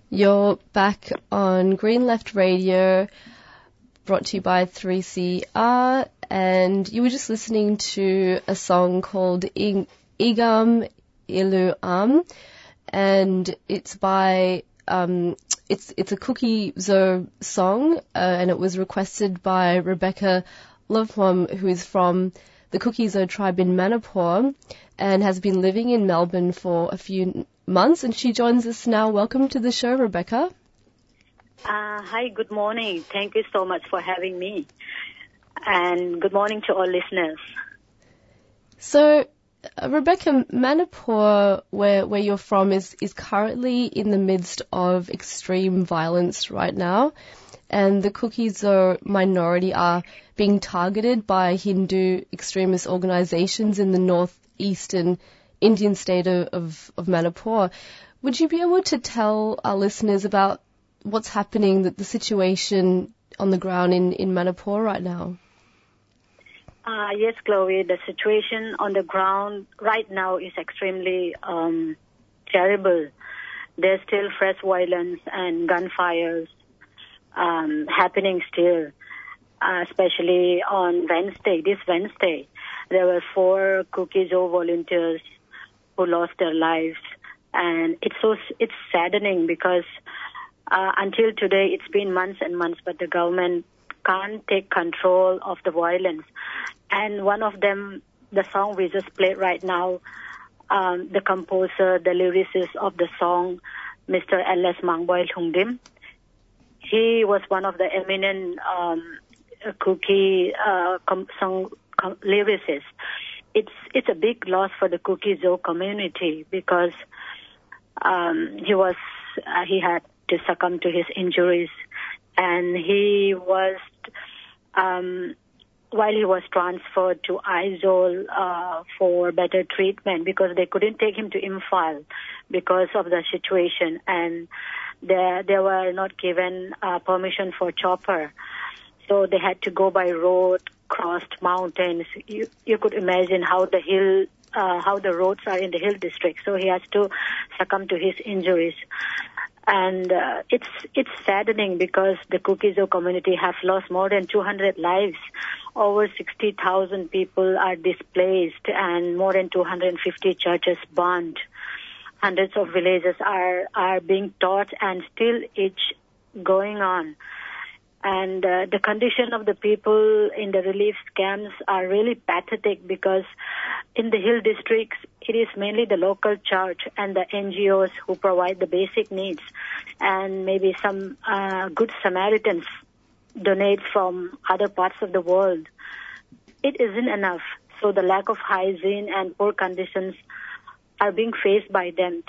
You're back on Green Left Radio, brought to you by 3CR, and you were just listening to a song called Igam Ilu Am, and it's by it's a Cookie Zo song, and it was requested by Rebecca Lovewam, who is from the Cookie Zo tribe in Manipur and has been living in Melbourne for a few months, and she joins us now. Welcome to the show, Rebecca. Hi, good morning. Thank you so much for having me. And good morning to all listeners. So, Rebecca, Manipur, where you're from, is currently in the midst of extreme violence right now, and the Cookie Zo minority are being targeted by Hindu extremist organizations in the northeastern Indian state of Manipur. Would you be able to tell our listeners about what's happening, the situation on the ground in Manipur right now? Yes, Chloe, the situation on the ground right now is extremely terrible. There's still fresh violence and gunfires happening still, especially on this Wednesday. There were 4 Cookie Zo volunteers who lost their lives, and it's saddening because until today it's been months and months, but the government can't take control of the violence. And one of them, the song we just played right now, the composer, the lyricist of the song, Mr. L.S. Mangboy Lungdim, he was one of the eminent Cookie song lyricists. It's a big loss for the Cookie Zo community because he had to succumb to his injuries, and he was while he was transferred to Aizawl for better treatment because they couldn't take him to Imphal because of the situation, and they were not given permission for chopper, so they had to go by road, crossed mountains. You could imagine how the roads are in the hill district. So he has to succumb to his injuries. And it's saddening because the Cookie Zo community have lost more than 200 lives. Over 60,000 people are displaced and more than 250 churches burned. Hundreds of villages are being torched, and still it's going on. And the condition of the people in the relief camps are really pathetic because in the hill districts, it is mainly the local church and the NGOs who provide the basic needs. And maybe some good Samaritans donate from other parts of the world. It isn't enough. So the lack of hygiene and poor conditions are being faced by them.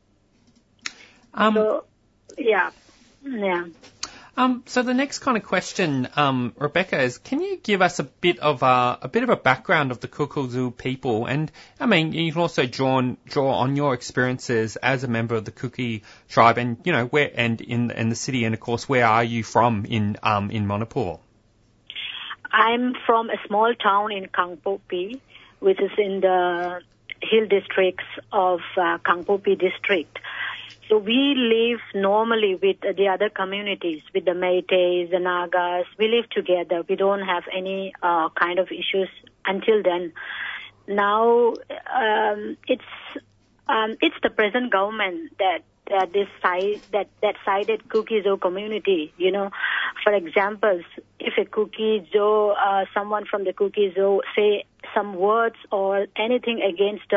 Yeah. So the next kind of question, Rebecca, is can you give us a bit of a background of the Cookie Zo people? And I mean, you can also draw on your experiences as a member of the Cookie tribe, and where and in the city, and of course, where are you from in Manipur? I'm from a small town in Kangpopi, which is in the hill districts of Kangpopi district. So we live normally with the other communities, with the Meiteis, the Nagas. We live together. We don't have any kind of issues until then. Now it's the present government that sided Cookie Zo community. For example, if a Cookie Zo, someone from the Cookie Zo say some words or anything against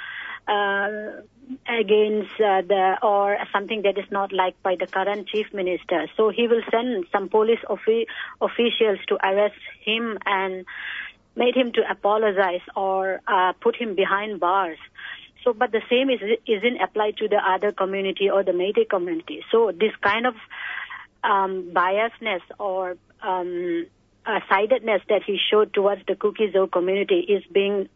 or something that is not liked by the current chief minister. So he will send some police officials to arrest him and made him to apologize or put him behind bars. So, but the same isn't applied to the other community or the Meitei community. So this kind of biasness or sidedness that he showed towards the Cookie Zo community is being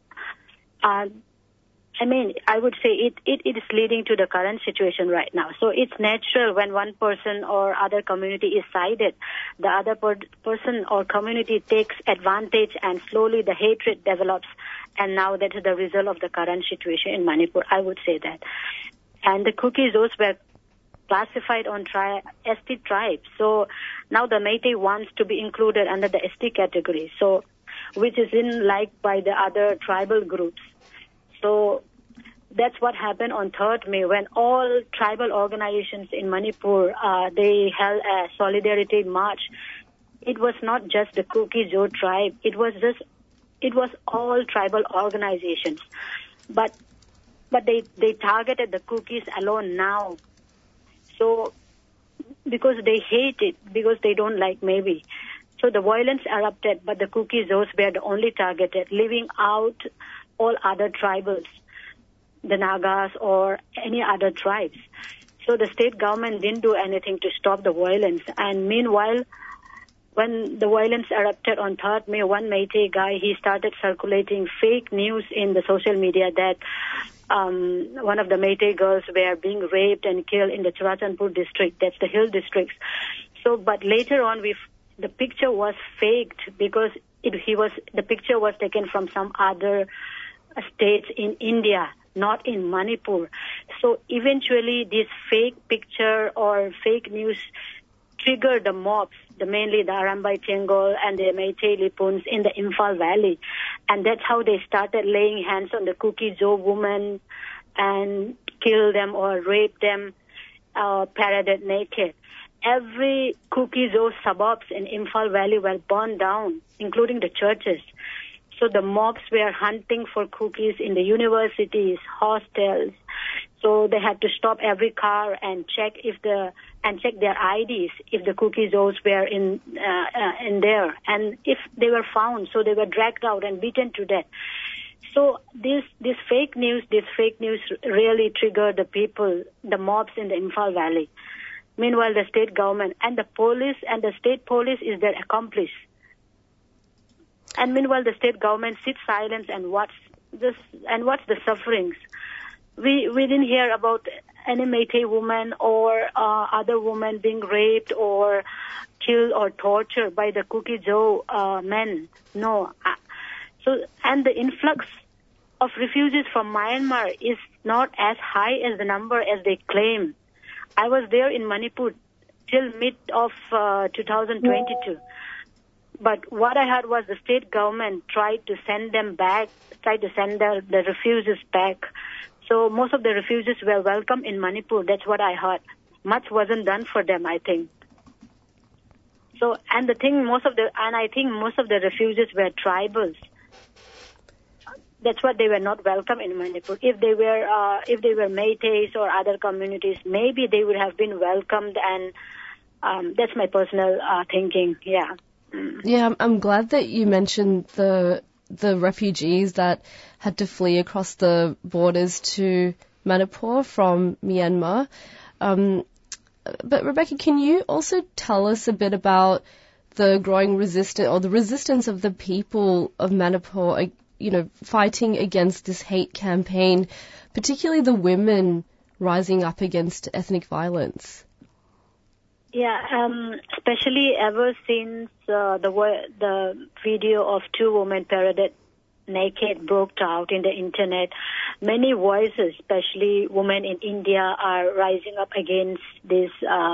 I would say it is leading to the current situation right now. So it's natural when one person or other community is sided, the other person or community takes advantage, and slowly the hatred develops. And now that is the result of the current situation in Manipur, I would say that. And the Cookie Zos were classified on ST tribes. So now the Métis wants to be included under the ST category, so which is in like by the other tribal groups. So that's what happened on 3rd May when all tribal organizations in Manipur, they held a solidarity march. It was not just the Kuki-Zo tribe. It was all tribal organizations. But they targeted the Kukis alone now. So, because they hate it, because they don't like maybe. So the violence erupted, but the Kuki-Zos were the only targeted, leaving out all other tribals, the Nagas or any other tribes. So the state government didn't do anything to stop the violence. And meanwhile, when the violence erupted on 3rd May, one Métis guy, he started circulating fake news in the social media that one of the Métis girls were being raped and killed in the Churachandpur district. That's the hill districts. So, but later on, the picture was faked because the picture was taken from some other states in India, not in Manipur. So eventually, this fake picture or fake news triggered the mobs, mainly the Arambai Tengol and the Métis Lipuns in the Imphal Valley. And that's how they started laying hands on the Kuki-Zo women and kill them or rape them, paraded naked. Every Kuki-Zo suburbs in Imphal Valley were burned down, including the churches. So the mobs were hunting for Kukis in the universities, hostels. So they had to stop every car and check their IDs if the Kuki-Zos were in there, and if they were found, so they were dragged out and beaten to death. So this fake news really triggered the people, the mobs in the Imphal Valley. Meanwhile, the state government and the police and the state police is their accomplice. And meanwhile, the state government sits silent and watch the sufferings. We didn't hear about any Métis woman or other woman being raped or killed or tortured by the Kuki-Zo men. No. And the influx of refugees from Myanmar is not as high as the number as they claim. I was there in Manipur till mid of 2022. But what I heard was the state government tried to send them back, tried to send the refugees back. So most of the refugees were welcome in Manipur. That's what I heard. Much wasn't done for them, I think. So, and I think most of the refugees were tribals. That's what they were not welcome in Manipur. If they were Métis or other communities, maybe they would have been welcomed. And that's my personal thinking. Yeah. Yeah, I'm glad that you mentioned the refugees that had to flee across the borders to Manipur from Myanmar. But Rebecca, can you also tell us a bit about the growing resistance of the people of Manipur, fighting against this hate campaign, particularly the women rising up against ethnic violence? Yeah, especially ever since the video of two women paraded naked broke out in the internet, many voices, especially women in India, are rising up against this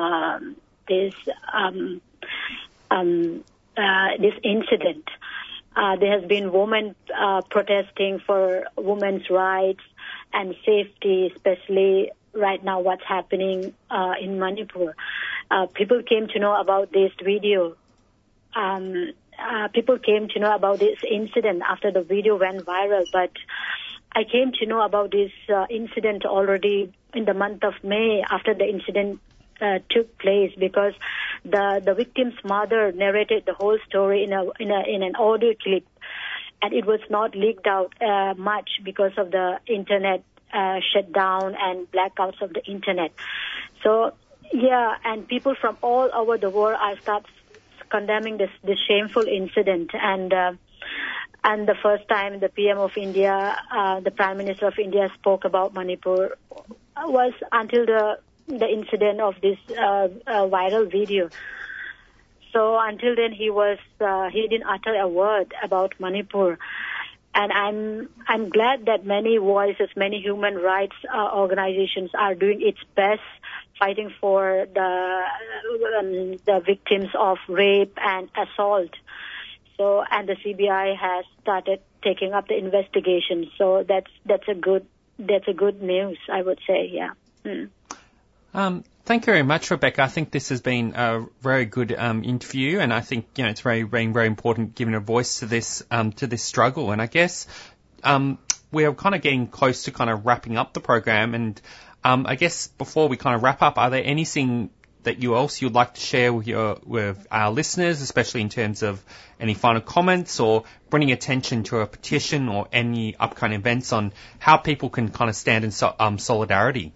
incident. There has been women protesting for women's rights and safety, especially right now what's happening in Manipur. People came to know about this video. People came to know about this incident after the video went viral, but I came to know about this incident already in the month of May after the incident took place, because the victim's mother narrated the whole story in an audio clip, and it was not leaked out much because of the internet shutdown and blackouts of the internet. So yeah, and people from all over the world are start condemning this shameful incident, and the first time the PM of India, the Prime Minister of India spoke about Manipur was until the incident of this viral video. So until then he didn't utter a word about Manipur. I'm glad that many voices, many human rights organizations are doing its best fighting for the victims of rape and assault. So, and the CBI has started taking up the investigation. So that's a good news, I would say. Yeah. Thank you very much, Rebecca. I think this has been a very good interview, and I think it's very important giving a voice to this struggle. And I guess we're kind of getting close to kind of wrapping up the program. And I guess before we kind of wrap up, are there anything that you'd like to share with our listeners, especially in terms of any final comments or bringing attention to a petition or any upcoming events on how people can kind of stand in solidarity?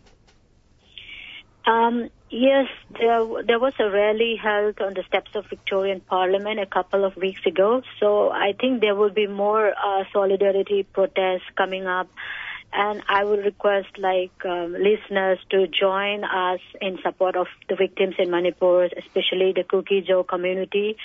Yes, there was a rally held on the steps of Victorian Parliament a couple of weeks ago. So I think there will be more solidarity protests coming up. And I would request listeners to join us in support of the victims in Manipur, especially the Kuki-Zo community.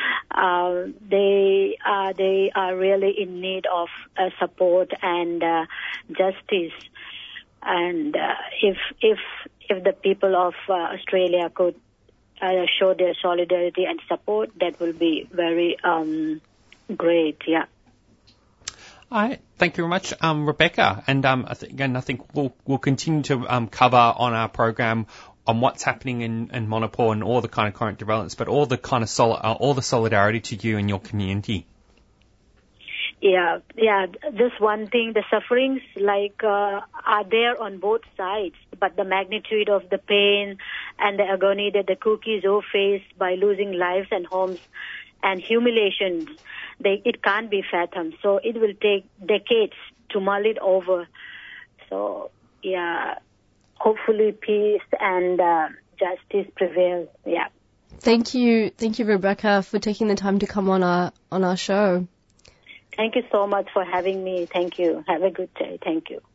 They are really in need of support and justice. And if the people of Australia could show their solidarity and support, that will be very great. Yeah. All right. Thank you very much, Rebecca. And I think we'll continue to cover on our program on what's happening in Manipur and all the kind of current developments, but all the kind of all the solidarity to you and your community. Yeah. Just one thing, the sufferings are there on both sides, but the magnitude of the pain and the agony that the Kuki-Zo faced by losing lives and homes and humiliations, it can't be fathomed. So it will take decades to mull it over. So yeah, hopefully peace and justice prevail. Yeah. Thank you, Rebecca, for taking the time to come on our show. Thank you so much for having me. Thank you. Have a good day. Thank you.